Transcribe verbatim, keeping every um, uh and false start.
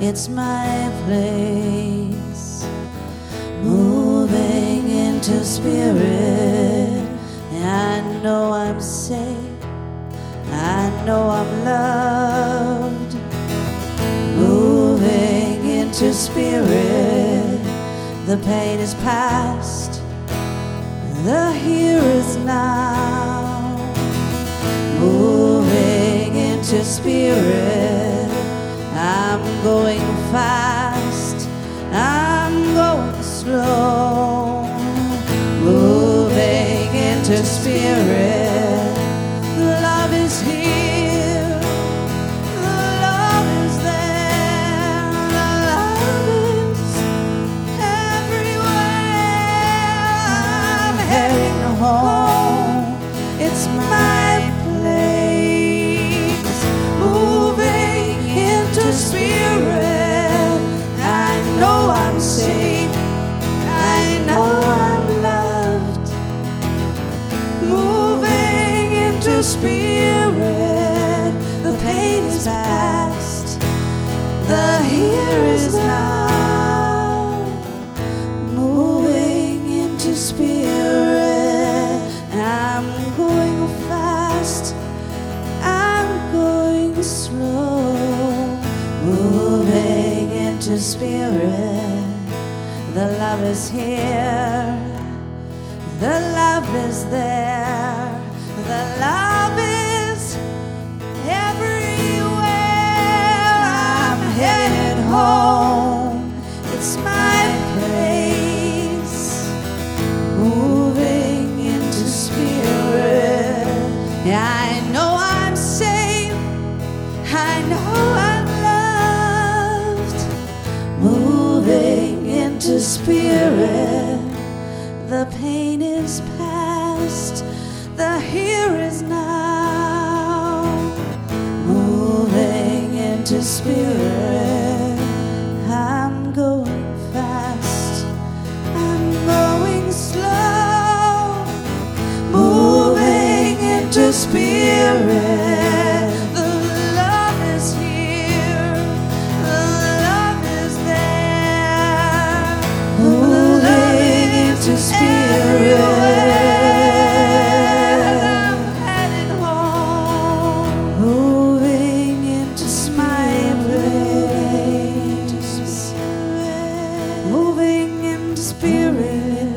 it's my place. Moving into spirit, I know I'm safe, I know I'm loved. Moving into spirit, the pain is past, the here is now. Moving into spirit, I'm going fast, I'm going slow. Moving into spirit, love is here, love is there, love is everywhere. I'm heading home, it's my place. Moving into spirit, I know I'm safe, I know I'm loved. Moving into spirit, the pain is past, the here is now. Moving into spirit, I'm going fast, I'm going slow. Moving into spirit, the love is here, the love is there, the love is everywhere. I'm headed home, it's my place. Moving into spirit, I know I'm safe, I know I'm loved. Moving into spirit, the pain is past, the here is now. Moving into spirit, I'm going fast, I'm going slow. Moving into spirit, the love is here, the love is there. Moving into spirit, I'm headed home. Moving into my place. Moving into spirit,